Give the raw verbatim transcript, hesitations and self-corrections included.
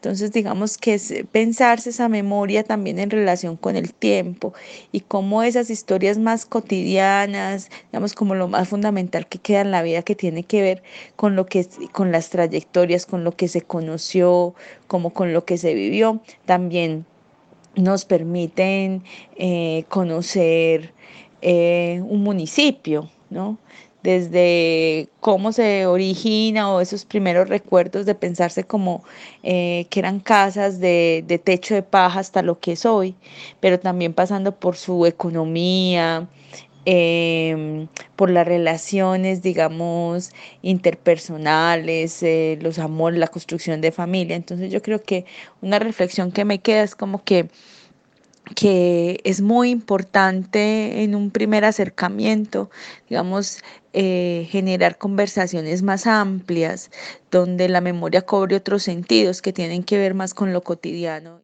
Entonces, digamos que es pensarse esa memoria también en relación con el tiempo y cómo esas historias más cotidianas, digamos como lo más fundamental que queda en la vida que tiene que ver con lo que es- con las trayectorias, con lo que se conoció, como con lo que se vivió, también nos permiten eh, conocer eh, un municipio, ¿no? Desde cómo se origina o esos primeros recuerdos de pensarse como eh, que eran casas de, de techo de paja hasta lo que es hoy, pero también pasando por su economía, eh, por las relaciones, digamos, interpersonales, eh, los amores, la construcción de familia. Entonces yo creo que una reflexión que me queda es como que que es muy importante en un primer acercamiento, digamos, eh, generar conversaciones más amplias, donde la memoria cobre otros sentidos que tienen que ver más con lo cotidiano.